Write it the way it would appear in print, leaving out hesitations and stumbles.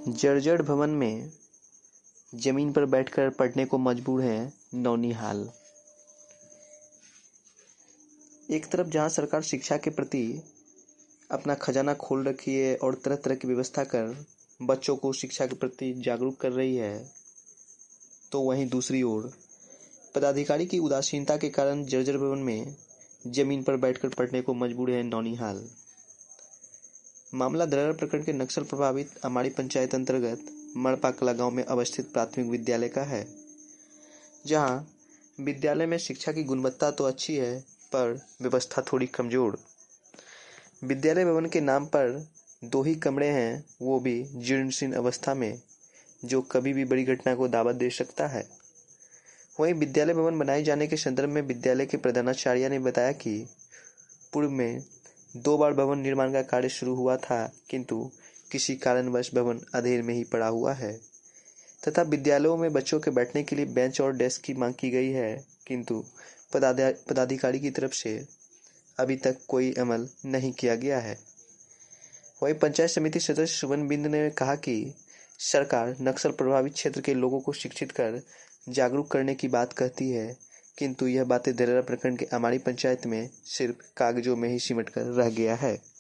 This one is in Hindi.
जर्जर भवन में जमीन पर बैठकर पढ़ने को मजबूर हैं नौनिहाल। एक तरफ जहां सरकार शिक्षा के प्रति अपना खजाना खोल रखी है और तरह तरह की व्यवस्था कर बच्चों को शिक्षा के प्रति जागरूक कर रही है, तो वहीं दूसरी ओर पदाधिकारी की उदासीनता के कारण जर्जर भवन में जमीन पर बैठकर पढ़ने को मजबूर है नौनिहाल। मामला दरअसल प्रखंड के नक्सल प्रभावित अमाड़ी पंचायत अंतर्गत मड़पा कला गांव में अवस्थित प्राथमिक विद्यालय का है, जहां विद्यालय में शिक्षा की गुणवत्ता तो अच्छी है, पर व्यवस्था थोड़ी कमजोर। विद्यालय भवन के नाम पर 2 ही कमरे हैं, वो भी जीर्ण अवस्था में, जो कभी भी बड़ी घटना को दावत दे सकता है। वहीं विद्यालय भवन बनाए जाने के संदर्भ में विद्यालय के प्रधानाचार्य ने बताया कि पूर्व में 2 बार भवन निर्माण का कार्य शुरू हुआ था, किंतु किसी कारणवश भवन अधेर में ही पड़ा हुआ है तथा विद्यालयों में बच्चों के बैठने के लिए बेंच और डेस्क की मांग की गई है, किंतु पदाधिकारी की तरफ से अभी तक कोई अमल नहीं किया गया है। वहीं पंचायत समिति सदस्य सुमन बिंद ने कहा कि सरकार नक्सल प्रभावित क्षेत्र के लोगों को शिक्षित कर जागरूक करने की बात कहती है, किंतु यह बातें धरेरा प्रखंड के अमाड़ी पंचायत में सिर्फ कागजों में ही सिमट कर रह गया है।